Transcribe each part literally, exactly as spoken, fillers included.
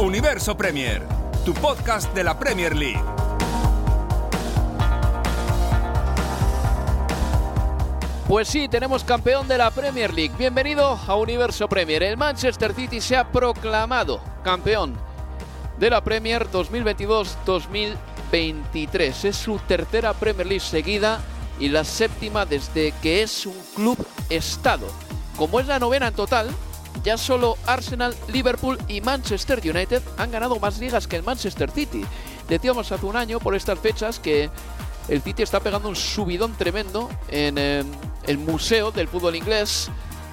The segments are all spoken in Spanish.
Universo Premier, tu podcast de la Premier League. Pues sí, tenemos campeón de la Premier League. Bienvenido a Universo Premier. El Manchester City se ha proclamado campeón de la Premier dos mil veintidós dos mil veintitrés. Es su tercera Premier League seguida y la séptima desde que es un club-estado. Como es la novena en total, ya solo Arsenal, Liverpool y Manchester United han ganado más ligas que el Manchester City. Decíamos hace un año, por estas fechas, que el City está pegando un subidón tremendo en eh, el museo del fútbol inglés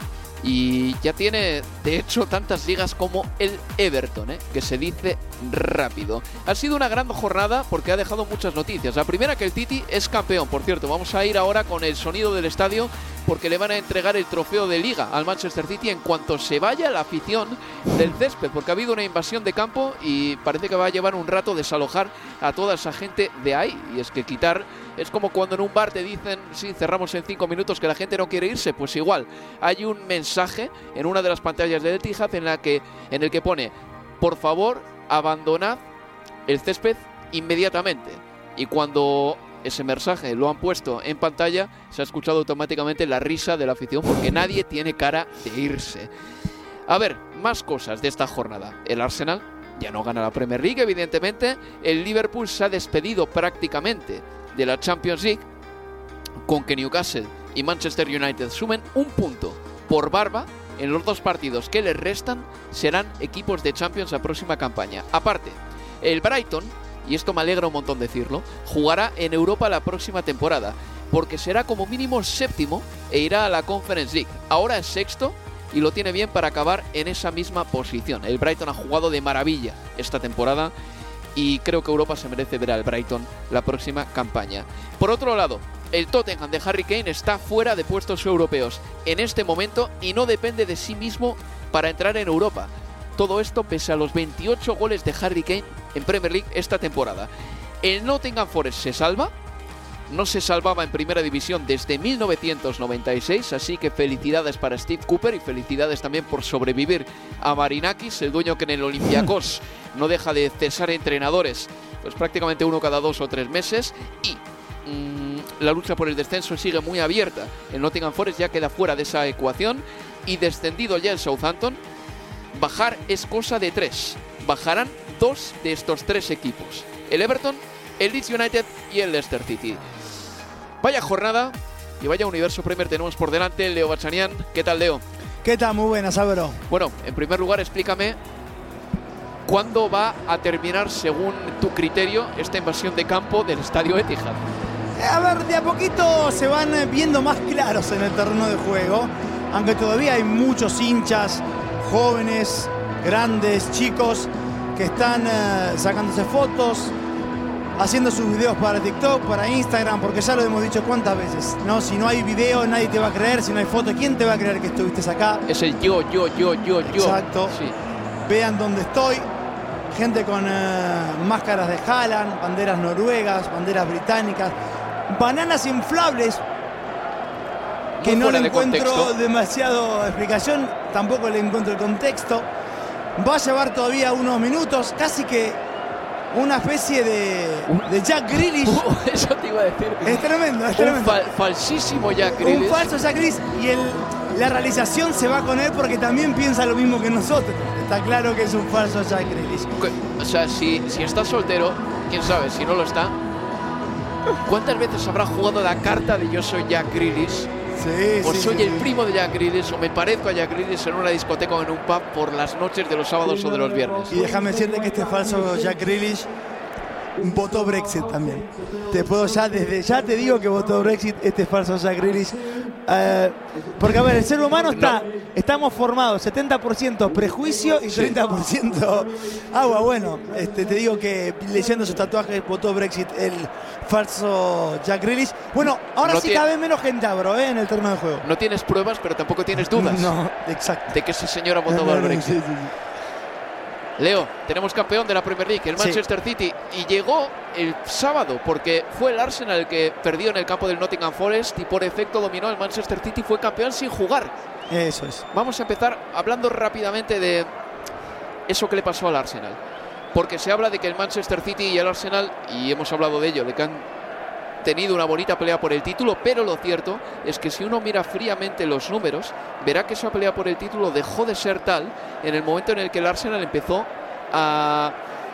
y ya tiene, de hecho, tantas ligas como el Everton, ¿eh? que se dice rápido. Ha sido una gran jornada porque ha dejado muchas noticias. La primera, que el City es campeón. Por cierto, vamos a ir ahora con el sonido del estadio porque le van a entregar el trofeo de Liga al Manchester City en cuanto se vaya la afición del césped, porque ha habido una invasión de campo y parece que va a llevar un rato desalojar a toda esa gente de ahí. Y es que quitar es como cuando en un bar te dicen, sí, cerramos en cinco minutos, que la gente no quiere irse. Pues igual, hay un mensaje en una de las pantallas del Etihad en la que, en el que pone: por favor, abandonad el césped inmediatamente. Y cuando ese mensaje lo han puesto en pantalla, se ha escuchado automáticamente la risa de la afición porque nadie tiene cara de irse. A ver, más cosas de esta jornada. El Arsenal ya no gana la Premier League, evidentemente. El Liverpool se ha despedido prácticamente de la Champions League, con que Newcastle y Manchester United sumen un punto por barba en los dos partidos que les restan. Serán equipos de Champions la próxima campaña. Aparte, el Brighton, y esto me alegra un montón decirlo, jugará en Europa la próxima temporada, porque será como mínimo séptimo e irá a la Conference League. Ahora es sexto y lo tiene bien para acabar en esa misma posición. El Brighton ha jugado de maravilla esta temporada y creo que Europa se merece ver al Brighton la próxima campaña. Por otro lado, el Tottenham de Harry Kane está fuera de puestos europeos en este momento y no depende de sí mismo para entrar en Europa. Todo esto pese a los veintiocho goles de Harry Kane en Premier League esta temporada. El Nottingham Forest se salva. No se salvaba en primera división desde mil novecientos noventa y seis, así que felicidades para Steve Cooper y felicidades también por sobrevivir a Marinakis, el dueño que en el Olympiacos no deja de cesar entrenadores, pues prácticamente uno cada dos o tres meses. Y mmm, la lucha por el descenso sigue muy abierta. El Nottingham Forest ya queda fuera de esa ecuación y descendido ya el Southampton. Bajar es cosa de tres. Bajarán dos de estos tres equipos: el Everton, el Leeds United y el Leicester City. Vaya jornada y vaya Universo Premier tenemos por delante. Leo Bachanian, ¿qué tal, Leo? ¿Qué tal? Muy buenas, Álvaro. Bueno, en primer lugar, explícame cuándo va a terminar, según tu criterio, esta invasión de campo del estadio Etihad. A ver, de a poquito se van viendo más claros en el terreno de juego, aunque todavía hay muchos hinchas, jóvenes, grandes, chicos, que están eh, sacándose fotos, haciendo sus videos para TikTok, para Instagram, porque ya lo hemos dicho cuántas veces, ¿no? Si no hay video, nadie te va a creer. Si no hay foto, ¿quién te va a creer que estuviste acá? Es el yo, yo, yo, yo, yo. Exacto. Sí. Vean dónde estoy. Gente con eh, máscaras de Haaland, banderas noruegas, banderas británicas, bananas inflables, que Muy no le fuera de encuentro contexto. demasiado explicación, tampoco le encuentro el contexto. Va a llevar todavía unos minutos, casi que una especie de, de Jack Grealish. Uh, eso te iba a decir. Es tremendo, es Un tremendo. fal- falsísimo Jack Grealish. Un falso Jack Grealish, y el, la realización se va con él porque también piensa lo mismo que nosotros. Está claro que es un falso Jack Grealish. O sea, si, si está soltero, quién sabe, si no lo está, ¿cuántas veces habrá jugado la carta de yo soy Jack Grealish? Sí, O sí, soy sí, el sí. primo de Jack Grealish, o me parezco a Jack Grealish en una discoteca o en un pub por las noches de los sábados o de los viernes. Y déjame decirte que este falso Jack Grealish votó Brexit también. Te puedo ya, desde ya te digo que votó Brexit este falso Jack Grealish. Eh, porque a ver, el ser humano está, No. estamos formados setenta por ciento prejuicio y treinta por ciento agua. Bueno, este, te digo que leyendo sus tatuajes votó Brexit el falso Jack Grealish. Bueno, ahora No sí tiene- cabe menos gente, bro, ¿eh? En el terreno de juego. No tienes pruebas, pero tampoco tienes dudas No, exacto. de que ese señor ha votado al Brexit. Sí, sí, sí. Leo, tenemos campeón de la Premier League, el Sí. Manchester City, y llegó el sábado porque fue el Arsenal el que perdió en el campo del Nottingham Forest y por efecto dominó. El Manchester City fue campeón sin jugar. Eso es. Vamos a empezar hablando rápidamente de eso que le pasó al Arsenal. Porque se habla de que el Manchester City y el Arsenal, y hemos hablado de ello, de que han tenido una bonita pelea por el título, pero lo cierto es que si uno mira fríamente los números, verá que esa pelea por el título dejó de ser tal en el momento en el que el Arsenal empezó a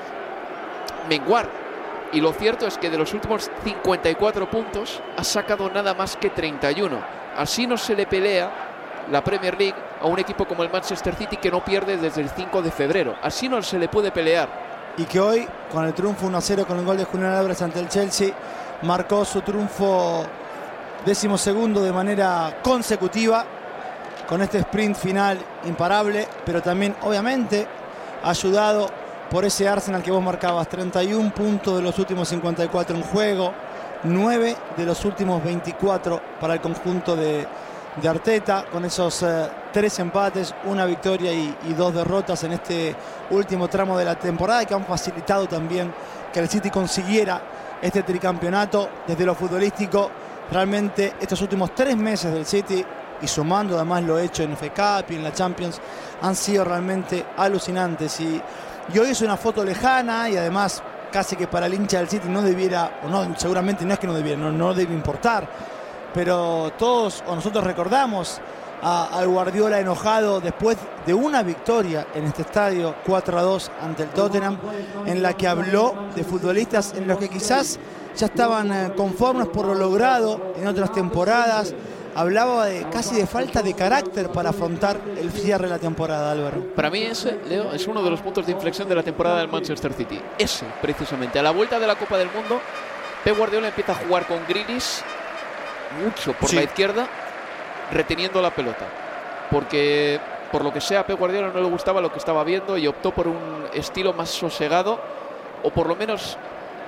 menguar. Y lo cierto es que de los últimos cincuenta y cuatro puntos ha sacado nada más que treinta y uno. Así no se le pelea la Premier League a un equipo como el Manchester City, que no pierde desde el cinco de febrero. Así no se le puede pelear. Y que hoy, con el triunfo uno a cero con el gol de Julián Álvarez ante el Chelsea, marcó su triunfo decimosegundo de manera consecutiva, con este sprint final imparable, pero también obviamente ayudado por ese Arsenal que vos marcabas. Treinta y un puntos de los últimos cincuenta y cuatro en juego, nueve de los últimos veinticuatro para el conjunto de, de Arteta, con esos eh, tres empates, una victoria y, y dos derrotas en este último tramo de la temporada, que han facilitado también que el City consiguiera este tricampeonato. Desde lo futbolístico, realmente estos últimos tres meses del City, y sumando además lo hecho en F A Cup y en la Champions, han sido realmente alucinantes. Y, y hoy es una foto lejana, y además casi que para el hincha del City no debiera, o no, seguramente no es que no debiera, no, no debe importar, pero todos o nosotros recordamos a, al Guardiola enojado después de una victoria en este estadio cuatro a dos ante el Tottenham, en la que habló de futbolistas en los que quizás ya estaban eh, conformes por lo logrado en otras temporadas. Hablaba de casi de falta de carácter para afrontar el cierre de la temporada, Álvaro. Para mí ese, Leo, es uno de los puntos de inflexión de la temporada del Manchester City. Ese, precisamente. A la vuelta de la Copa del Mundo, Pep Guardiola empieza a jugar con Grealish mucho por sí. la izquierda, reteniendo la pelota. Porque, por lo que sea, a Pep Guardiola no le gustaba lo que estaba viendo y optó por un estilo más sosegado, o por lo menos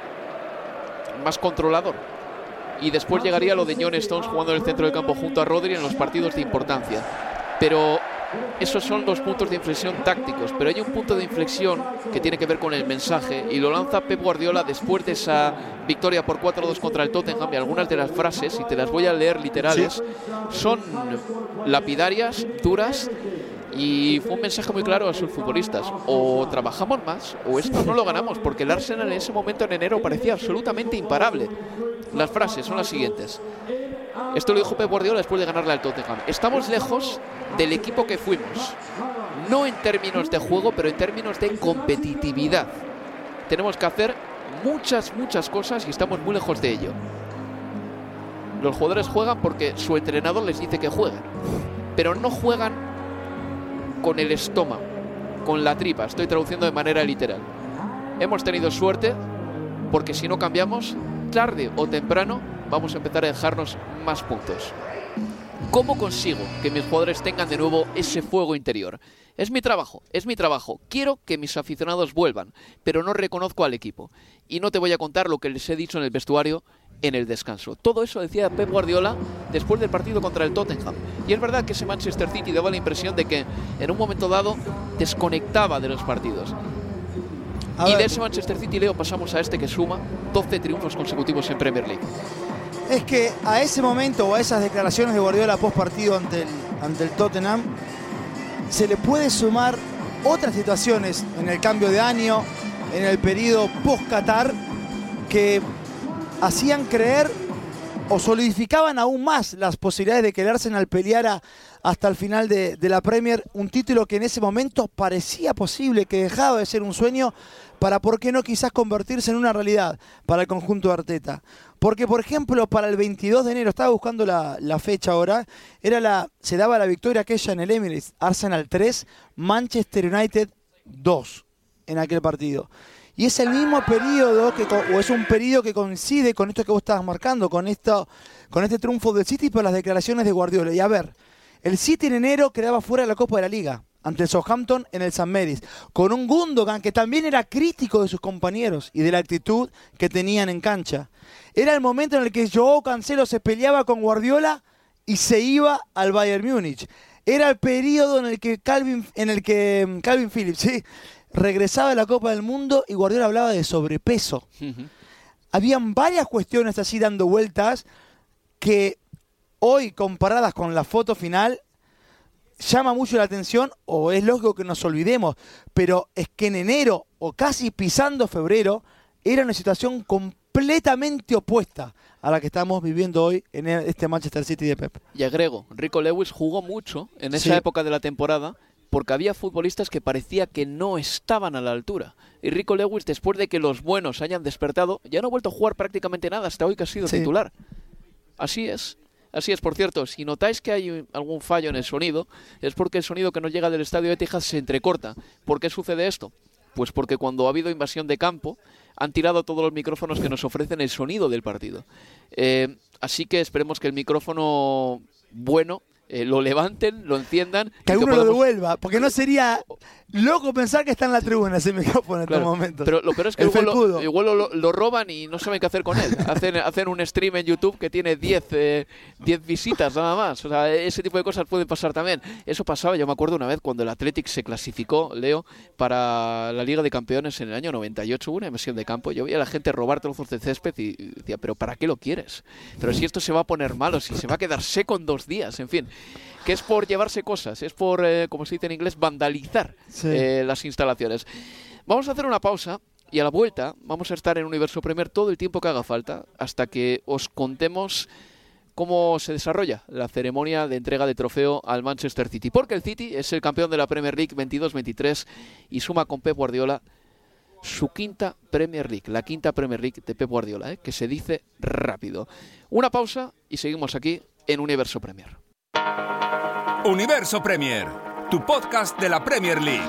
más controlador. Y después llegaría lo de John Stones jugando en el centro del campo junto a Rodri en los partidos de importancia. Pero esos son los puntos de inflexión tácticos. Pero hay un punto de inflexión que tiene que ver con el mensaje, y lo lanza Pep Guardiola después de esa victoria por cuatro a dos contra el Tottenham. Y algunas de las frases, y te las voy a leer literales, sí. son lapidarias, duras, y fue un mensaje muy claro a sus futbolistas: o trabajamos más o esto no lo ganamos, porque el Arsenal en ese momento en enero parecía absolutamente imparable. Las frases son las siguientes. Esto lo dijo Pep Guardiola después de ganarle al Tottenham: estamos lejos del equipo que fuimos, no en términos de juego, pero en términos de competitividad. Tenemos que hacer muchas, muchas cosas y estamos muy lejos de ello. Los jugadores juegan porque su entrenador les dice que jueguen, pero no juegan con el estómago, con la tripa. Estoy traduciendo de manera literal. Hemos tenido suerte porque si no cambiamos, tarde o temprano vamos a empezar a dejarnos más puntos. ¿Cómo consigo que mis jugadores tengan de nuevo ese fuego interior? Es mi trabajo, es mi trabajo. Quiero que mis aficionados vuelvan, pero no reconozco al equipo. Y no te voy a contar lo que les he dicho en el vestuario en el descanso. Todo eso decía Pep Guardiola después del partido contra el Tottenham. Y es verdad que ese Manchester City daba la impresión de que en un momento dado desconectaba de los partidos. A y ver, de ese Manchester City, Leo, pasamos a este que suma doce triunfos consecutivos en Premier League. Es que a ese momento, o a esas declaraciones de Guardiola post partido ante el, ante el Tottenham, se le puede sumar otras situaciones en el cambio de año, en el periodo post-Qatar, que hacían creer o solidificaban aún más las posibilidades de que el Arsenal peleara hasta el final de, de la Premier, un título que en ese momento parecía posible, que dejaba de ser un sueño para, ¿por qué no, quizás convertirse en una realidad para el conjunto de Arteta? Porque, por ejemplo, para el veintidós de enero, estaba buscando la, la fecha ahora, era la, se daba la victoria aquella en el Emirates, Arsenal tres, Manchester United dos en aquel partido. Y es el mismo periodo, que, o es un periodo que coincide con esto que vos estabas marcando, con, esto, con este triunfo del City por las declaraciones de Guardiola. Y a ver, el City en enero quedaba fuera de la Copa de la Liga, ante el Southampton en el San Mary's, con un Gundogan que también era crítico de sus compañeros y de la actitud que tenían en cancha. Era el momento en el que Joao Cancelo se peleaba con Guardiola y se iba al Bayern Múnich. Era el periodo en el que Calvin, en el que Calvin Phillips, sí, regresaba de la Copa del Mundo y Guardiola hablaba de sobrepeso. Uh-huh. Habían varias cuestiones así dando vueltas que hoy, comparadas con la foto final, llama mucho la atención, o es lógico que nos olvidemos, pero es que en enero, o casi pisando febrero, era una situación completamente opuesta a la que estamos viviendo hoy en este Manchester City de Pep. Y agrego, Rico Lewis jugó mucho en esa sí. época de la temporada porque había futbolistas que parecía que no estaban a la altura. Y Rico Lewis, después de que los buenos hayan despertado, ya no ha vuelto a jugar prácticamente nada hasta hoy que ha sido sí. titular. Así es. Así es, por cierto, si notáis que hay algún fallo en el sonido, es porque el sonido que nos llega del estadio Etihad se entrecorta. ¿Por qué sucede esto? Pues porque cuando ha habido invasión de campo, han tirado todos los micrófonos que nos ofrecen el sonido del partido. Eh, así que esperemos que el micrófono bueno eh, lo levanten, lo enciendan. Que alguno que podamos... lo devuelva, porque no sería loco pensar que está en la tribuna ese micrófono en claro, estos momentos. Pero lo peor es que el igual, lo, felpudo. igual lo, lo roban y no saben qué hacer con él. Hacen, hacen un stream en YouTube que tiene diez eh, visitas nada más. O sea, ese tipo de cosas pueden pasar también. Eso pasaba, yo me acuerdo una vez cuando el Athletic se clasificó, Leo, para la Liga de Campeones en el año noventa y ocho, hubo una invasión de campo. Yo veía a la gente robar trozos de césped y decía, pero ¿para qué lo quieres? Pero si esto se va a poner malo, si se va a quedar seco en dos días, en fin. Que es por llevarse cosas, es por, eh, como se dice en inglés, vandalizar sí. eh, las instalaciones. Vamos a hacer una pausa y a la vuelta vamos a estar en Universo Premier todo el tiempo que haga falta hasta que os contemos cómo se desarrolla la ceremonia de entrega de trofeo al Manchester City. Porque el City es el campeón de la Premier League veintidós veintitrés y suma con Pep Guardiola su quinta Premier League, la quinta Premier League de Pep Guardiola, eh, que se dice rápido. Una pausa y seguimos aquí en Universo Premier. Universo Premier, tu podcast de la Premier League.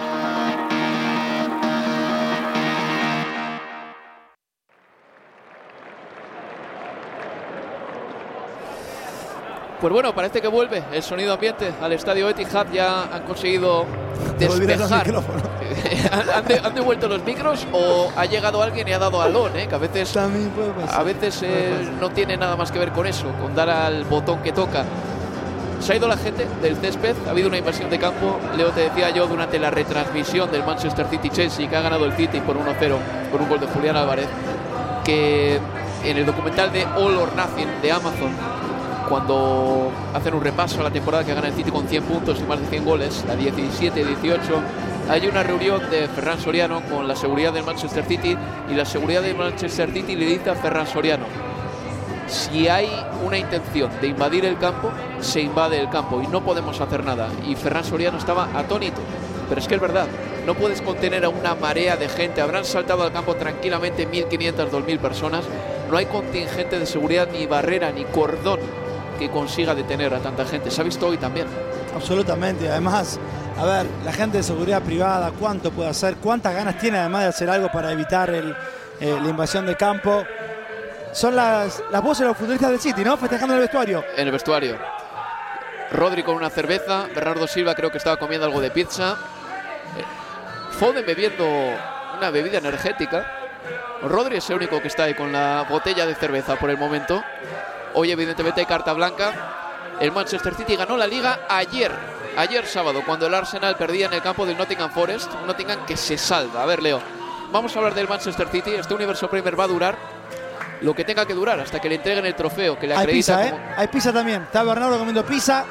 Pues bueno, parece que vuelve el sonido ambiente al estadio Etihad. Ya han conseguido despejar. ¿Han, han, de, ¿Han devuelto los micros o ha llegado alguien y ha dado alón? ¿eh? Que a veces, a veces eh, no tiene nada más que ver con eso, con dar al botón que toca. Se ha ido la gente del césped, ha habido una invasión de campo. Leo, te decía yo durante la retransmisión del Manchester City-Chelsea, que ha ganado el City por uno cero con un gol de Julián Álvarez, que en el documental de All or Nothing de Amazon, cuando hacen un repaso a la temporada que gana el City con cien puntos y más de cien goles, la diecisiete dieciocho, hay una reunión de Ferran Soriano con la seguridad del Manchester City, y la seguridad del Manchester City le dice a Ferran Soriano: si hay una intención de invadir el campo, se invade el campo y no podemos hacer nada. Y Ferran Soriano estaba atónito. Pero es que es verdad, no puedes contener a una marea de gente. Habrán saltado al campo tranquilamente mil quinientas, dos mil personas. No hay contingente de seguridad, ni barrera, ni cordón que consiga detener a tanta gente. Se ha visto hoy también. Absolutamente. Además, a ver, la gente de seguridad privada, ¿cuánto puede hacer? ¿Cuántas ganas tiene además de hacer algo para evitar el, eh, la invasión de campo? Son las, las voces de los futbolistas del City, ¿no? Festejando en el vestuario. En el vestuario. Rodri con una cerveza. Bernardo Silva creo que estaba comiendo algo de pizza. Foden bebiendo una bebida energética. Rodri es el único que está ahí con la botella de cerveza por el momento. Hoy evidentemente hay carta blanca. El Manchester City ganó la Liga ayer. Ayer sábado, cuando el Arsenal perdía en el campo del Nottingham Forest. Un Nottingham que se salva. A ver, Leo, vamos a hablar del Manchester City. Este Universo Premier va a durar lo que tenga que durar hasta que le entreguen el trofeo que le acredita. Hay pizza, como... ¿eh? Hay pizza también. Está Bernardo comiendo pizza.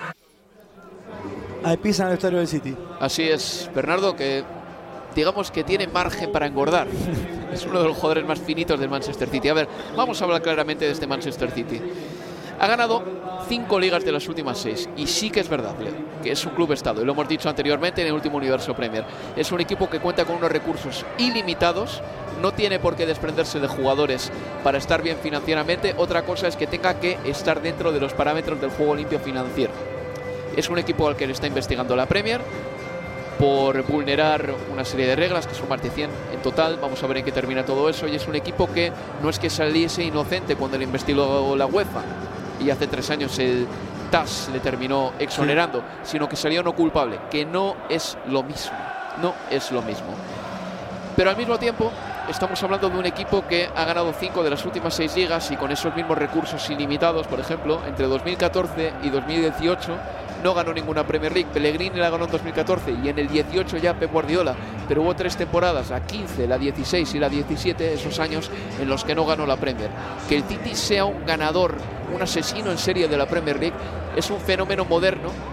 Hay pizza en el vestuario del City. Así es, Bernardo, que digamos que tiene margen para engordar. Es uno de los jugadores más finitos del Manchester City. A ver, vamos a hablar claramente de este Manchester City. Ha ganado cinco ligas de las últimas seis. Y sí que es verdad, Leo, que es un club estado. Y lo hemos dicho anteriormente en el último Universo Premier. Es un equipo que cuenta con unos recursos ilimitados. No tiene por qué desprenderse de jugadores para estar bien financieramente. Otra cosa es que tenga que estar dentro de los parámetros del juego limpio financiero. Es un equipo al que le está investigando la Premier por vulnerar una serie de reglas, que son más de cien en total. Vamos a ver en qué termina todo eso. Y es un equipo que no es que saliese inocente cuando le investigó la UEFA y hace tres años el T A S le terminó exonerando, sí. sino que salió no culpable, que no es lo mismo, no es lo mismo. Pero al mismo tiempo estamos hablando de un equipo que ha ganado cinco de las últimas seis ligas y con esos mismos recursos ilimitados. Por ejemplo, entre dos mil catorce y dos mil dieciocho no ganó ninguna Premier League. Pellegrini la ganó en dos mil catorce y en el dieciocho ya Pep Guardiola, pero hubo tres temporadas, la quince, la dieciséis y la diecisiete, esos años en los que no ganó la Premier. Que el City sea un ganador, un asesino en serie de la Premier League, es un fenómeno moderno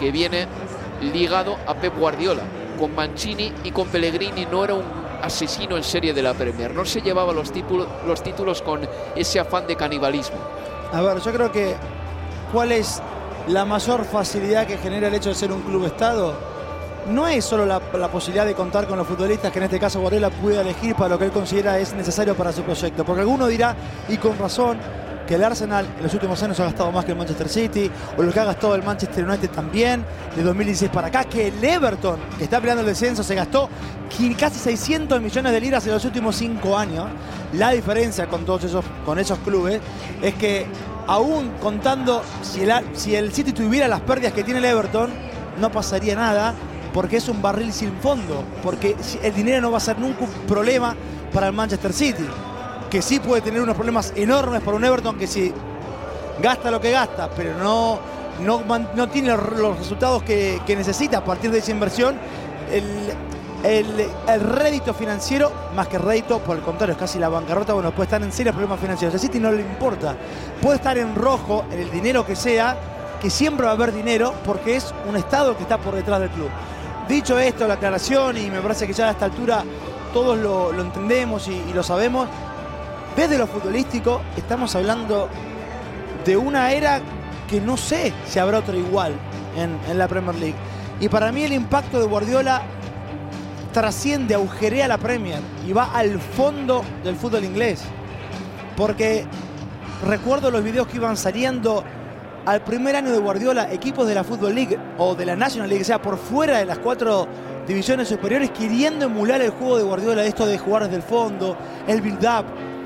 que viene ligado a Pep Guardiola. Con Mancini y con Pellegrini no era un asesino en serie de la Premier, no se llevaba los, títulos, los títulos con ese afán de canibalismo. A ver, yo creo que ¿cuál es la mayor facilidad que genera el hecho de ser un club estado? No es solo la, la posibilidad de contar con los futbolistas que en este caso Guardiola puede elegir para lo que él considera es necesario para su proyecto, porque alguno dirá, y con razón, que el Arsenal en los últimos años ha gastado más que el Manchester City, o lo que ha gastado el Manchester United también, de dos mil dieciséis para acá, que el Everton, que está peleando el descenso, se gastó casi seiscientos millones de libras en los últimos cinco años. La diferencia con todos esos, con esos clubes es que aún contando, si el, si el City tuviera las pérdidas que tiene el Everton, no pasaría nada, porque es un barril sin fondo, porque el dinero no va a ser nunca un problema para el Manchester City, que sí puede tener unos problemas enormes para un Everton que si gasta lo que gasta, pero no, no, no tiene los resultados que, que necesita a partir de esa inversión. El, el, el rédito financiero, más que rédito, por el contrario, es casi la bancarrota, bueno, puede estar en serios problemas financieros. A City no le importa, puede estar en rojo en el dinero que sea, que siempre va a haber dinero, porque es un Estado que está por detrás del club. Dicho esto, la aclaración, y me parece que ya a esta altura todos lo, lo entendemos y, y lo sabemos, desde lo futbolístico estamos hablando de una era que no sé si habrá otra igual en, en la Premier League. Y para mí el impacto de Guardiola trasciende, agujerea la Premier y va al fondo del fútbol inglés. Porque recuerdo los videos que iban saliendo al primer año de Guardiola, equipos de la Football League o de la National League, o sea, por fuera de las cuatro divisiones superiores, queriendo emular el juego de Guardiola, esto de jugar desde el fondo, el build-up.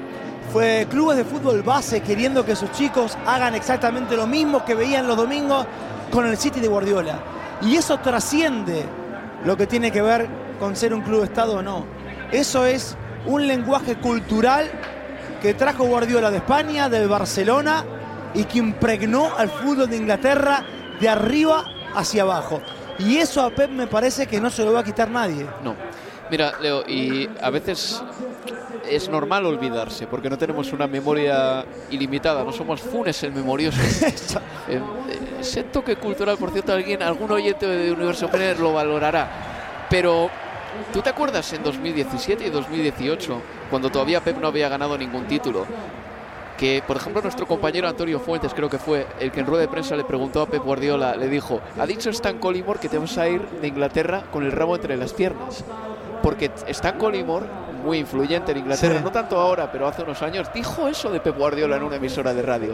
Fue clubes de fútbol base queriendo que sus chicos hagan exactamente lo mismo que veían los domingos con el City de Guardiola. Y eso trasciende lo que tiene que ver con ser un club estado o no. Eso es un lenguaje cultural que trajo Guardiola de España, del Barcelona, y que impregnó al fútbol de Inglaterra de arriba hacia abajo. Y eso a Pep me parece que no se lo va a quitar nadie. No. Mira, Leo, y a veces es normal olvidarse, porque no tenemos una memoria ilimitada, no somos Funes el memorioso. eh, ese toque cultural, por cierto, alguien, algún oyente de Universo Premier lo valorará. Pero, ¿tú te acuerdas en dos mil diecisiete y dos mil dieciocho, cuando todavía Pep no había ganado ningún título? Que, por ejemplo, nuestro compañero Antonio Fuentes, creo que fue el que en rueda de prensa le preguntó a Pep Guardiola, le dijo, ha dicho Stan Collymore que te vas a ir de Inglaterra con el rabo entre las piernas. Porque Stan Collymore, muy influyente en Inglaterra, sí, no tanto ahora, pero hace unos años, dijo eso de Pep Guardiola en una emisora de radio.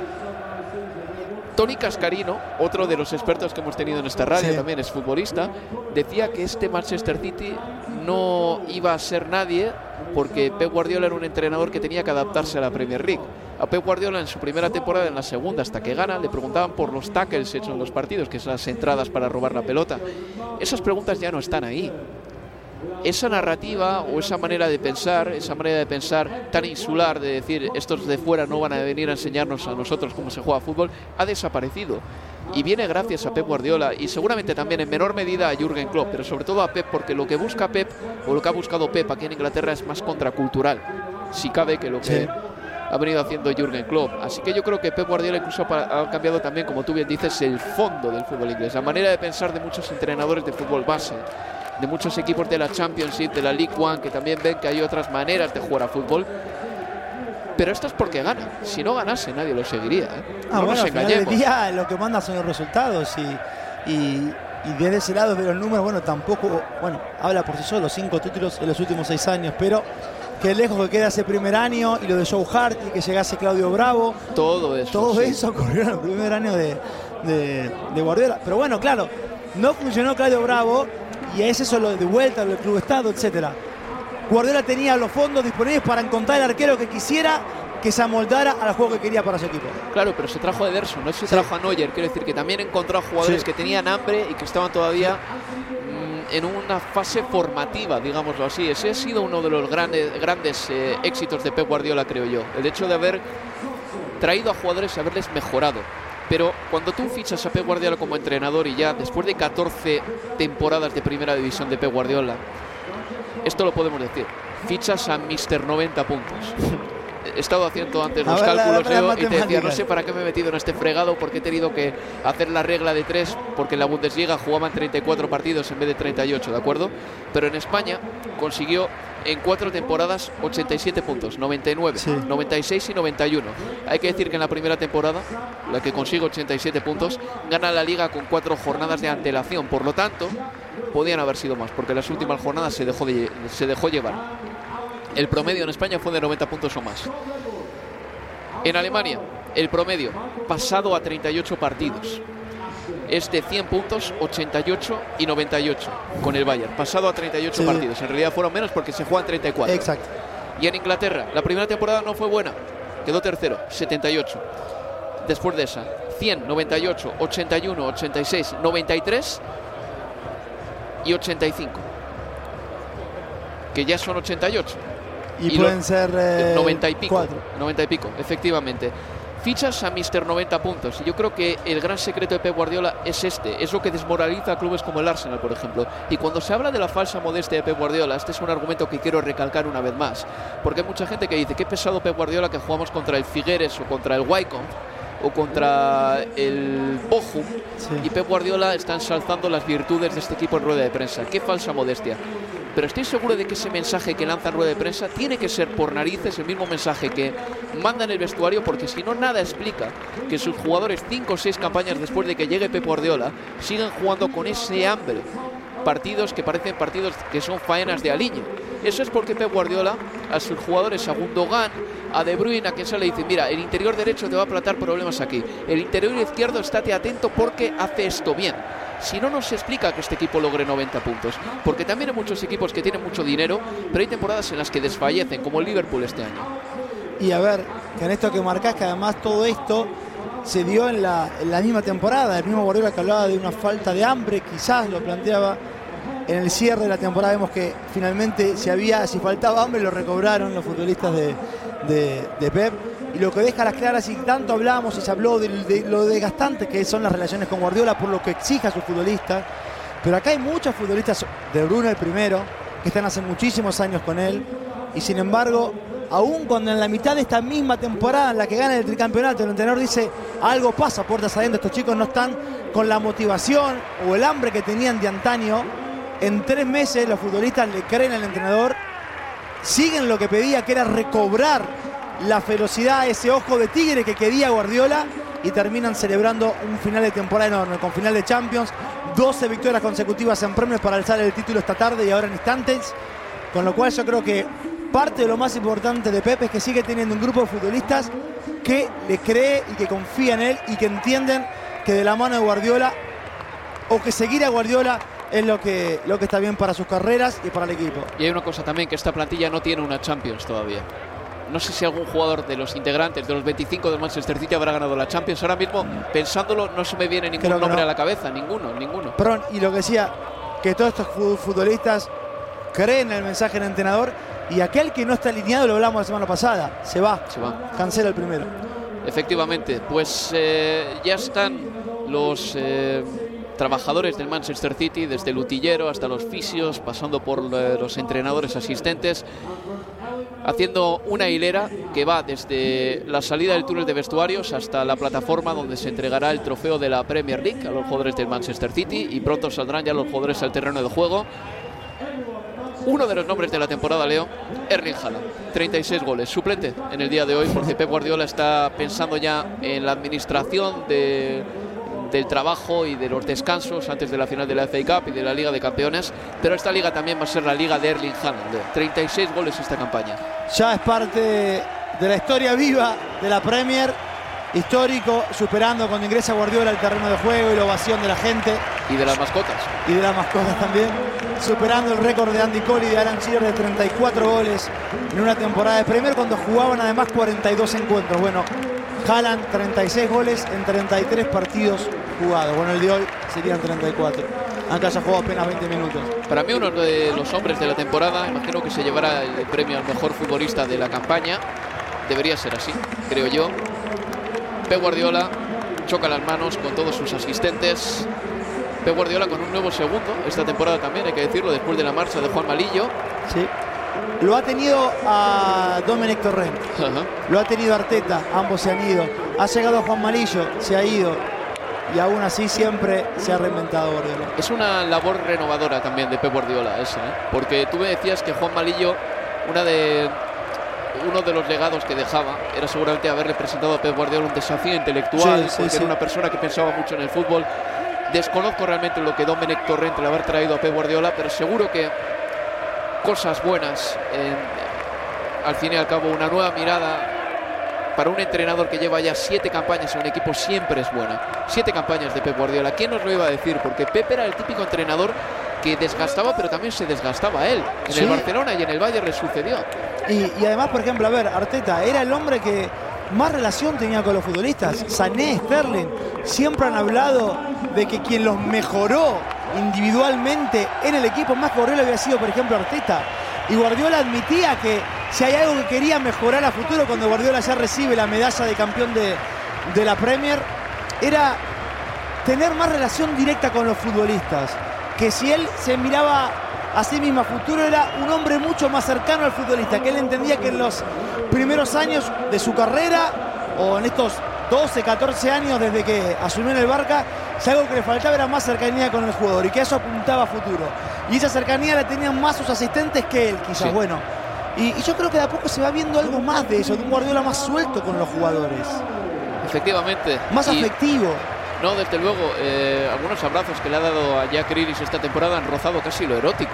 Tony Cascarino, otro de los expertos que hemos tenido en esta radio, sí, también es futbolista, decía que este Manchester City no iba a ser nadie porque Pep Guardiola era un entrenador que tenía que adaptarse a la Premier League. A Pep Guardiola en su primera temporada, en la segunda hasta que gana, le preguntaban por los tackles hechos en los partidos, que son las entradas para robar la pelota. Esas preguntas ya no están ahí. Esa narrativa o esa manera de pensar, esa manera de pensar tan insular de decir estos de fuera no van a venir a enseñarnos a nosotros cómo se juega fútbol, ha desaparecido. Y viene gracias a Pep Guardiola y seguramente también en menor medida a Jürgen Klopp, pero sobre todo a Pep, porque lo que busca Pep o lo que ha buscado Pep aquí en Inglaterra es más contracultural, si cabe, que lo que sí ha venido haciendo Jürgen Klopp. Así que yo creo que Pep Guardiola incluso ha cambiado también, como tú bien dices, el fondo del fútbol inglés, la manera de pensar de muchos entrenadores de fútbol base, de muchos equipos de la Championship, de la League One, que también ven que hay otras maneras de jugar a fútbol. Pero esto es porque gana. Si no ganase, nadie lo seguiría, ¿eh? Ah, no bueno, nos engañemos. Al final del día lo que manda son los resultados y, y, y desde ese lado de los números, bueno, tampoco, bueno, habla por sí solo, cinco títulos en los últimos seis años, pero que lejos que queda ese primer año y lo de Joe Hart y que llegase Claudio Bravo. Todo eso. Todo sí. eso ocurrió en el primer año de, de, de Guardiola. Pero bueno, claro, no funcionó Claudio Bravo y es eso lo de vuelta, lo del club estado, etcétera. Guardiola tenía los fondos disponibles para encontrar el arquero que quisiera que se amoldara al juego que quería para su equipo. Claro, pero se trajo a Ederson, no se trajo sí. a Neuer. Quiero decir que también encontró a jugadores sí. que tenían hambre y que estaban todavía mmm, en una fase formativa, digámoslo así. Ese ha sido uno de los grandes, grandes eh, éxitos de Pep Guardiola, creo yo. El hecho de haber traído a jugadores y haberles mejorado. Pero cuando tú fichas a Pep Guardiola como entrenador y ya después de catorce temporadas de primera división de Pep Guardiola, esto lo podemos decir, fichas a mister noventa puntos. he estado haciendo antes A los ver, la- cálculos, la- Leo, las y te decía, no matemáticas. sé para qué me he metido en este fregado, porque he tenido que hacer la regla de tres, porque en la Bundesliga jugaban treinta y cuatro partidos en vez de treinta y ocho, ¿de acuerdo? Pero en España consiguió en cuatro temporadas ochenta y siete puntos, noventa y nueve, Sí. noventa y seis y noventa y uno. Hay que decir que en la primera temporada, la que consigue ochenta y siete puntos, gana la Liga con cuatro jornadas de antelación. Por lo tanto, podían haber sido más, porque en las últimas jornadas se dejó, de, se dejó llevar. El promedio en España fue de noventa puntos o más. En Alemania, el promedio, pasado a treinta y ocho partidos, es de cien puntos, ochenta y ocho y noventa y ocho con el Bayern. Pasado a treinta y ocho Sí. partidos. En realidad fueron menos porque se juegan treinta y cuatro. Exacto. Y en Inglaterra, la primera temporada no fue buena. Quedó tercero, setenta y ocho. Después de esa, cien, noventa y ocho, ochenta y uno, ochenta y seis, noventa y tres y ochenta y cinco. Que ya son ochenta y ocho. Y, Y pueden lo- ser eh, noventa y pico. cuatro. noventa y pico, efectivamente. Fichas a míster noventa puntos. Y yo creo que el gran secreto de Pep Guardiola es este. Es lo que desmoraliza a clubes como el Arsenal, por ejemplo. Y cuando se habla de la falsa modestia de Pep Guardiola, este es un argumento que quiero recalcar una vez más. Porque hay mucha gente que dice, qué pesado Pep Guardiola que jugamos contra el Figueres o contra el Wycombe o contra el Bochum, Sí. y Pep Guardiola está ensalzando las virtudes de este equipo en rueda de prensa. Qué falsa modestia. Pero estoy seguro de que ese mensaje que lanza en rueda de prensa tiene que ser por narices el mismo mensaje que manda en el vestuario, porque si no, nada explica que sus jugadores, cinco o seis campañas después de que llegue Pep Guardiola, sigan jugando con ese hambre. Partidos que parecen partidos que son faenas de aliño. Eso es porque Pep Guardiola a sus jugadores, a Gundogan, a De Bruyne, a quien se le dice, mira, el interior derecho te va a plantar problemas aquí, el interior izquierdo estate atento porque hace esto bien. Si no, no se explica que este equipo logre noventa puntos, porque también hay muchos equipos que tienen mucho dinero, pero hay temporadas en las que desfallecen, como el Liverpool este año. Y a ver, que en esto que marcás, que además todo esto se dio en la, en la misma temporada. El mismo Guardiola que hablaba de una falta de hambre, quizás lo planteaba en el cierre de la temporada. Vemos que finalmente si había, si faltaba hambre lo recobraron los futbolistas de, de, de Pep. Y lo que deja a las claras, y tanto hablamos y se habló de, de lo desgastante que son las relaciones con Guardiola por lo que exige a sus futbolistas. Pero acá hay muchos futbolistas, De Bruyne el primero, que están hace muchísimos años con él. Y sin embargo, aún cuando en la mitad de esta misma temporada en la que gana el tricampeonato, el entrenador dice algo pasa puertas adentro, estos chicos no están con la motivación o el hambre que tenían de antaño. En tres meses los futbolistas le creen al entrenador, siguen lo que pedía, que era recobrar la velocidad, ese ojo de tigre que quería Guardiola, y terminan celebrando un final de temporada enorme, con final de Champions, doce victorias consecutivas en premios para alzar el título esta tarde y ahora en instantes. Con lo cual yo creo que parte de lo más importante de Pepe es que sigue teniendo un grupo de futbolistas que le cree y que confía en él y que entienden que de la mano de Guardiola, o que seguir a Guardiola, es lo que, lo que está bien para sus carreras y para el equipo. Y hay una cosa también, que esta plantilla no tiene una Champions todavía. No sé si algún jugador de los integrantes, de los veinticinco del Manchester City, habrá ganado la Champions. Ahora mismo, pensándolo, no se me viene ningún Creo que nombre no. a la cabeza. Ninguno, ninguno. Perdón, y lo que decía, que todos estos fu- futbolistas creen en el mensaje del entrenador, y aquel que no está alineado, lo hablamos la semana pasada, se va, Se va. cancela el primero. Efectivamente, pues eh, ya están los eh, trabajadores del Manchester City, desde el utillero hasta los fisios, pasando por eh, los entrenadores asistentes, haciendo una hilera que va desde la salida del túnel de vestuarios hasta la plataforma donde se entregará el trofeo de la Premier League a los jugadores del Manchester City, y pronto saldrán ya los jugadores al terreno de juego. Uno de los nombres de la temporada, Leo, Erling Haaland, treinta y seis goles, suplente en el día de hoy, porque Pep Guardiola está pensando ya en la administración de, del trabajo y de los descansos antes de la final de la F A Cup y de la Liga de Campeones, pero esta liga también va a ser la liga de Erling Haaland, Leo. treinta y seis goles esta campaña. Ya es parte de la historia viva de la Premier, histórico, superando cuando ingresa Guardiola al terreno de juego y la ovación de la gente Y de las mascotas. y de las mascotas también, superando el récord de Andy Cole y de Alan Shearer de treinta y cuatro goles en una temporada de Premier, cuando jugaban además cuarenta y dos encuentros. Bueno, Haaland treinta y seis goles en treinta y tres partidos jugados. Bueno, el de hoy serían treinta y cuatro, aunque haya jugado apenas veinte minutos. Para mí, uno de los hombres de la temporada, imagino que se llevará el premio al mejor futbolista de la campaña. Debería ser así, creo yo. Pep Guardiola choca las manos con todos sus asistentes. Pep Guardiola con un nuevo segundo esta temporada también, hay que decirlo, después de la marcha de Juan Malillo. Sí. Lo ha tenido a Domenech Torrent, uh-huh. Lo ha tenido a Arteta, ambos se han ido. Ha llegado Juan Malillo, se ha ido. Y aún así siempre se ha reinventado Guardiola. Es una labor renovadora también de Pep Guardiola esa, ¿eh? Porque tú me decías que Juan Malillo, una de, uno de los legados que dejaba era seguramente haberle presentado a Pep Guardiola un desafío intelectual, sí, sí, porque sí. Era una persona que pensaba mucho en el fútbol. Desconozco realmente lo que Domenech Torrent le haber traído a Pep Guardiola, pero seguro que cosas buenas, eh, al fin y al cabo una nueva mirada para un entrenador que lleva ya siete campañas en un equipo siempre es buena. Siete campañas de Pep Guardiola. ¿Quién nos lo iba a decir? Porque Pep era el típico entrenador que desgastaba, pero también se desgastaba él. En sí. el Barcelona y en el Bayern le sucedió. Y, y además, por ejemplo, a ver, Arteta era el hombre que más relación tenía con los futbolistas. Sané, Sterling, siempre han hablado de que quien los mejoró individualmente en el equipo más que Guardiola había sido, por ejemplo, Arteta. Y Guardiola admitía que si hay algo que quería mejorar a futuro cuando Guardiola ya recibe la medalla de campeón de, de la Premier, era tener más relación directa con los futbolistas. Que si él se miraba a sí mismo a futuro, era un hombre mucho más cercano al futbolista, que él entendía que en los primeros años de su carrera, o en estos doce, catorce años desde que asumió en el Barça, si algo que le faltaba era más cercanía con el jugador y que eso apuntaba a futuro. Y esa cercanía la tenían más sus asistentes que él, quizás. Sí. Bueno, y, y yo creo que de a poco se va viendo algo más de eso, de un Guardiola más suelto con los jugadores. Efectivamente. Más y... afectivo. No, desde luego, eh, algunos abrazos que le ha dado a Jack Grealish esta temporada han rozado casi lo erótico.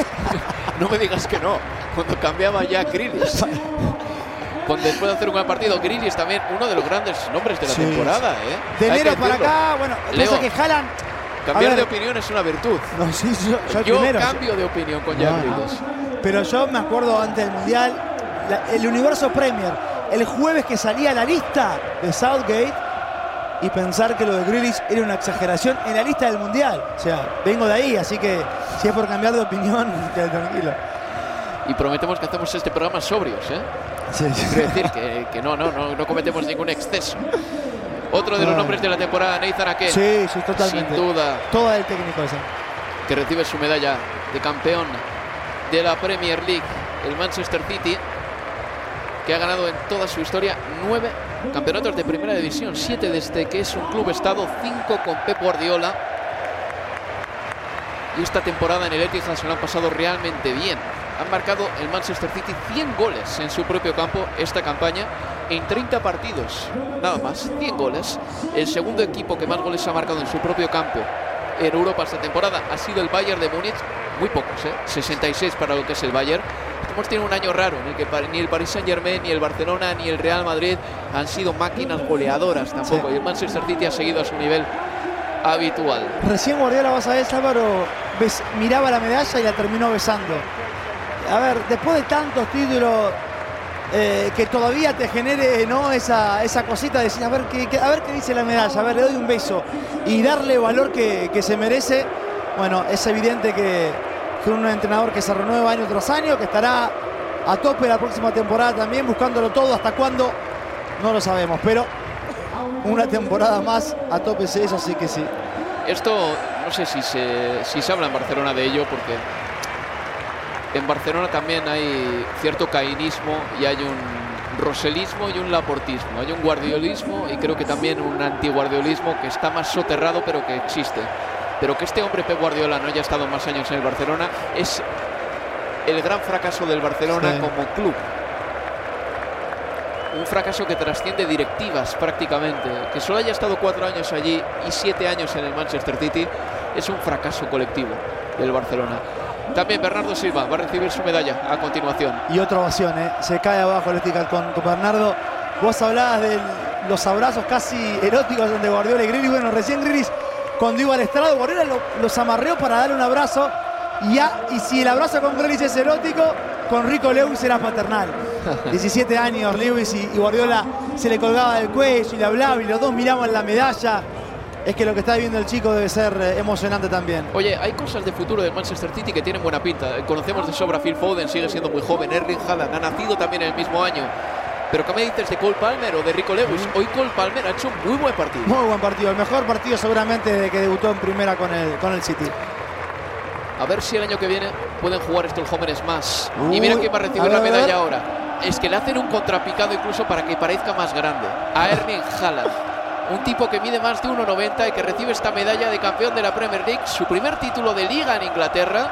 No me digas que no, cuando cambiaba a Jack Grealish. Cuando después de hacer un buen partido, Grealish también uno de los grandes nombres de la sí. temporada. ¿eh? De enero para acá, bueno, pienso que Haaland... Cambiar de opinión es una virtud. No, sí, yo, yo, yo primero, cambio sí. de opinión con Jack Grealish. Pero yo me acuerdo antes del Mundial, la, el Universo Premier, el jueves que salía la lista de Southgate, y pensar que lo de Grealish era una exageración en la lista del Mundial. O sea, vengo de ahí, así que si es por cambiar de opinión, quédate tranquilo. Y prometemos que hacemos este programa sobrios, ¿eh? Sí, sí. Quiero decir que, que no, no, no, no cometemos ningún exceso. Otro de los nombres de la temporada, Nathan Ake. Sí, sí, totalmente. Sin duda. Toda el técnico ese. Que recibe su medalla de campeón de la Premier League, el Manchester City, que ha ganado en toda su historia nueve campeonatos de primera división, siete desde que es un club estado, cinco con Pep Guardiola. Y esta temporada en el Etihad se lo han pasado realmente bien. Han marcado el Manchester City cien goles en su propio campo esta campaña en treinta partidos, nada más, cien goles. El segundo equipo que más goles ha marcado en su propio campo en Europa esta temporada ha sido el Bayern de Múnich, muy pocos, ¿eh? sesenta y seis para lo que es el Bayern. Hemos tenido un año raro en el que ni el Paris Saint-Germain, ni el Barcelona, ni el Real Madrid han sido máquinas goleadoras tampoco. Sí. Y el Manchester City ha seguido a su nivel habitual. Recién Guardiola, vas a ver, Álvaro, ves, miraba la medalla y la terminó besando. A ver, después de tantos títulos, eh, que todavía te genere, ¿no?, esa, esa cosita de decir, a ver, qué, qué, a ver qué dice la medalla, a ver, le doy un beso y darle valor que, que se merece. Bueno, es evidente que es un entrenador que se renueva año tras año, que estará a tope la próxima temporada también, buscándolo todo. ¿Hasta cuándo? No lo sabemos, pero una temporada más a tope es eso, así que sí. Esto, no sé si se, si se habla en Barcelona de ello, porque en Barcelona también hay cierto caínismo y hay un roselismo y un laportismo. Hay un guardiolismo y creo que también un antiguardiolismo que está más soterrado, pero que existe. Pero que este hombre, Pep Guardiola, no haya estado más años en el Barcelona es el gran fracaso del Barcelona, sí, como club. Un fracaso que trasciende directivas prácticamente. Que solo haya estado cuatro años allí y siete años en el Manchester City es un fracaso colectivo del Barcelona. También Bernardo Silva va a recibir su medalla a continuación. Y otra ovación, ¿eh? Se cae abajo el Etihad con, con Bernardo. Vos hablabas de los abrazos casi eróticos de Guardiola y Grealish. Bueno, recién Grealish, cuando iba al estrado, Guardiola lo, los amarreó para darle un abrazo. Y, ya, y si el abrazo con Grealish es erótico, con Rico Lewis era paternal. diecisiete años Lewis y, y Guardiola se le colgaba del cuello y le hablaba y los dos miraban la medalla. Es que lo que está viviendo el chico debe ser eh, emocionante también. Oye, hay cosas de futuro del Manchester City que tienen buena pinta. Conocemos de sobra a Phil Foden, sigue siendo muy joven. Erling Haaland ha nacido también en el mismo año. Pero ¿qué me dices de Cole Palmer o de Rico Lewis? Hoy Cole Palmer ha hecho un muy buen partido. Muy buen partido, el mejor partido seguramente desde que debutó en primera con el, con el City. A ver si el año que viene pueden jugar estos jóvenes más. Uy, y mira quién va a recibir a la ver, medalla a ver. ahora. Es que le hacen un contrapicado incluso para que parezca más grande. A Erling Haaland. Un tipo que mide más de uno noventa y que recibe esta medalla de campeón de la Premier League. Su primer título de liga en Inglaterra.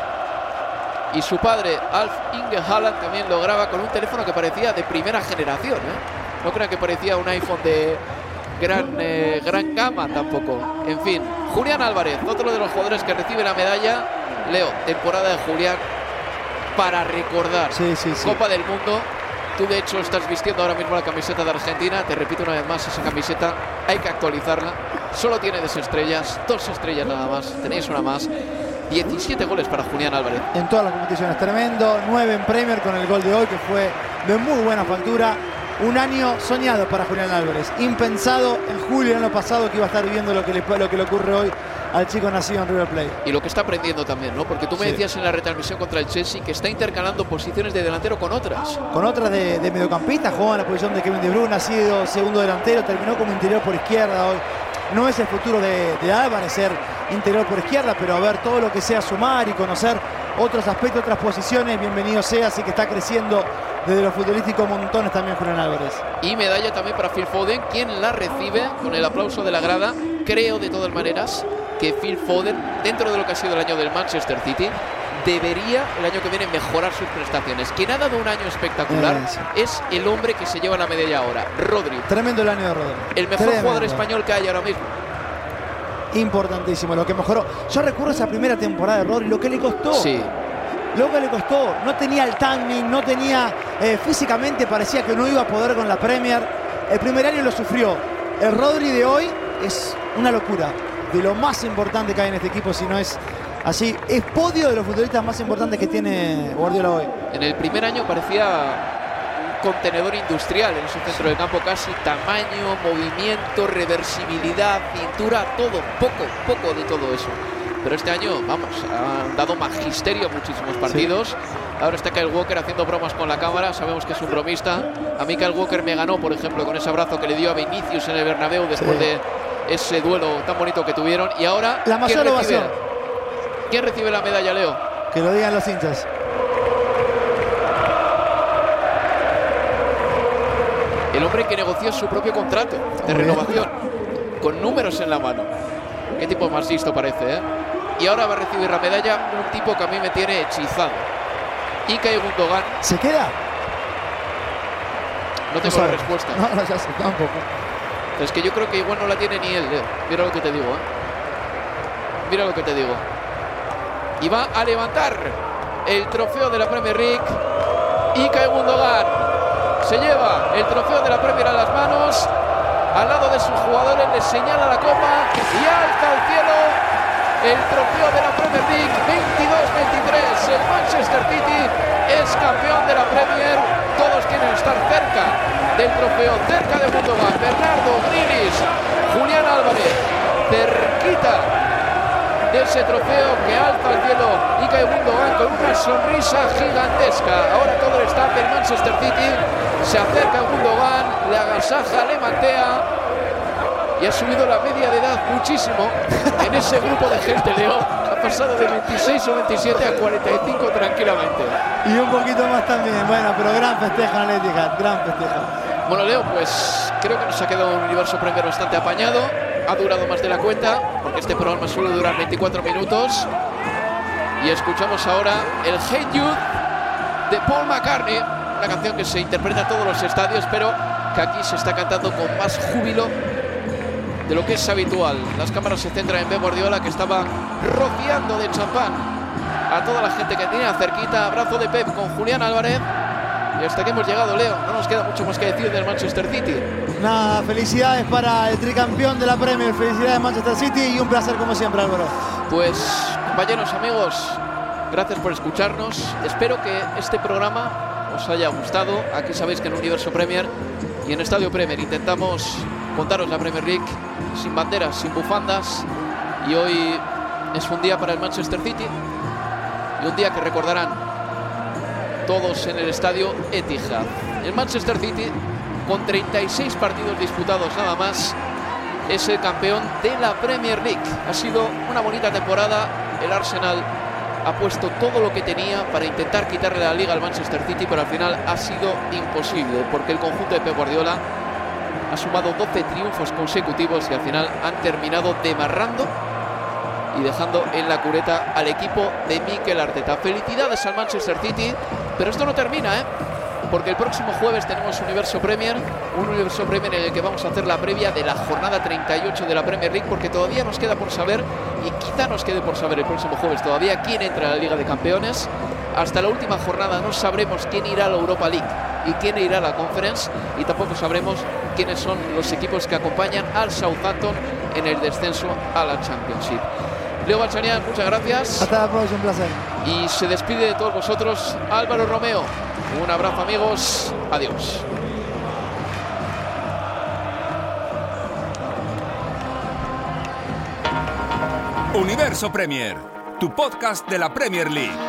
Y su padre, Alf Inge Haaland, también lo graba con un teléfono que parecía de primera generación, ¿eh? No crean que parecía un iPhone de gran, eh, gran gama tampoco. En fin, Julián Álvarez, otro de los jugadores que recibe la medalla. Leo, temporada de Julián para recordar. Sí, sí, sí. Copa del Mundo. Tú, de hecho, estás vistiendo ahora mismo la camiseta de Argentina. Te repito una vez más, esa camiseta hay que actualizarla. Solo tiene dos estrellas, dos estrellas nada más. Tenéis una más. diecisiete goles para Julián Álvarez. En todas las competiciones, tremendo. nueve en Premier con el gol de hoy, que fue de muy buena factura. Un año soñado para Julián Álvarez. Impensado en julio del año pasado que iba a estar viviendo lo que le, lo que le ocurre hoy al chico nacido en River Plate. Y lo que está aprendiendo también, ¿no? Porque tú me Sí. decías en la retransmisión contra el Chelsea que está intercalando posiciones de delantero con otras. Con otras de, de mediocampista, jugó en la posición de Kevin De Bruyne, ha sido segundo delantero, terminó como interior por izquierda hoy. No es el futuro de, de Álvarez ser interior por izquierda, pero a ver todo lo que sea sumar y conocer otros aspectos, otras posiciones, bienvenido sea, así que está creciendo desde lo futbolístico montones también Julián Álvarez. Y medalla también para Phil Foden, quien la recibe con el aplauso de la grada. Creo de todas maneras que Phil Foden, dentro de lo que ha sido el año del Manchester City, debería el año que viene mejorar sus prestaciones. Quien ha dado un año espectacular Eh, sí. es el hombre que se lleva la medalla ahora, Rodri. Tremendo el año de Rodri. El mejor Tremendo. jugador español que hay ahora mismo. Importantísimo, lo que mejoró. Yo recuerdo esa primera temporada de Rodri, lo que le costó. Sí. Lo que le costó. No tenía el timing, no tenía... Eh, físicamente parecía que no iba a poder con la Premier. El primer año lo sufrió. El Rodri de hoy es una locura. De lo más importante que hay en este equipo, si no es así. Es podio de los futbolistas más importantes que tiene Guardiola hoy. En el primer año parecía un contenedor industrial en ese centro de campo, casi tamaño, movimiento, reversibilidad, cintura, todo, poco, poco de todo eso. Pero este año, vamos, han dado magisterio a muchísimos partidos. Sí. Ahora está Kyle Walker haciendo bromas con la cámara, sabemos que es un bromista. A mí Kyle Walker me ganó, por ejemplo, con ese abrazo que le dio a Vinicius en el Bernabéu después sí. de ese duelo tan bonito que tuvieron. Y ahora, la mayor ¿quién ovación. recibe? ¿Quién recibe la medalla, Leo? Que lo digan los hinchas. El hombre que negoció su propio contrato de renovación, con números en la mano. Qué tipo más listo parece, ¿eh? Y ahora va a recibir la medalla un tipo que a mí me tiene hechizado. Ilkay Gundogan. ¿Se queda? No tengo no la respuesta. No, no, ya sé, tampoco. Es que yo creo que igual no la tiene ni él, Leo. Mira lo que te digo, ¿eh? Mira lo que te digo. Y va a levantar el trofeo de la Premier League. Ilkay Gundogan se lleva el trofeo de la Premier a las manos. Al lado de sus jugadores les señala la copa y alza al cielo el trofeo de la Premier League veintidós veintitrés. El Manchester City es campeón de la Premier. Todos quieren estar cerca del trofeo, cerca de Gundogan. Bernardo, Grealish, Julián Álvarez, cerquita de ese trofeo que alza al cielo Ilkay Gundogan con una sonrisa gigantesca. Ahora todo el staff del Manchester City se acerca a Gundogan, le agasaja, le mantea y ha subido la media de edad muchísimo en ese grupo de gente, Leo. Ha pasado de veintiséis o veintisiete a cuarenta y cinco tranquilamente. Y un poquito más también. Bueno, pero gran festejo en Etihad, gran festejo. Bueno, Leo, pues creo que nos ha quedado un universo Premier bastante apañado. Ha durado más de la cuenta, porque este programa suele durar veinticuatro minutos. Y escuchamos ahora el Hey Jude de Paul McCartney, una canción que se interpreta en todos los estadios, pero que aquí se está cantando con más júbilo de lo que es habitual. Las cámaras se centran en Pep Guardiola, que estaba rociando de champán a toda la gente que tiene cerquita. Abrazo de Pep con Julián Álvarez. Y hasta que hemos llegado, Leo, no nos queda mucho más que decir del Manchester City. Nada, felicidades para el tricampeón de la Premier, felicidades Manchester City y un placer como siempre, Álvaro. Pues, compañeros, amigos, gracias por escucharnos. Espero que este programa os haya gustado. Aquí sabéis que en Universo Premier y en Estadio Premier intentamos contaros la Premier League sin banderas, sin bufandas. Y hoy es un día para el Manchester City y un día que recordarán todos en el estadio Etihad. El Manchester City, con treinta y seis partidos disputados nada más, es el campeón de la Premier League. Ha sido una bonita temporada. El Arsenal ha puesto todo lo que tenía para intentar quitarle la liga al Manchester City, pero al final ha sido imposible, porque el conjunto de Pep Guardiola ha sumado doce triunfos consecutivos y al final han terminado demarrando y dejando en la cuneta al equipo de Mikel Arteta. Felicidades al Manchester City, pero esto no termina, ¿eh? Porque el próximo jueves tenemos Universo Premier, un Universo Premier en el que vamos a hacer la previa de la jornada treinta y ocho de la Premier League, porque todavía nos queda por saber, y quizá nos quede por saber el próximo jueves todavía, quién entra a la Liga de Campeones. Hasta la última jornada no sabremos quién irá a la Europa League y quién irá a la Conference, y tampoco sabremos quiénes son los equipos que acompañan al Southampton en el descenso a la Championship. Leo Balsanian, muchas gracias. Hasta la próxima, un placer. Y se despide de todos vosotros Álvaro Romeo. Un abrazo, amigos. Adiós. Universo Premier, tu podcast de la Premier League.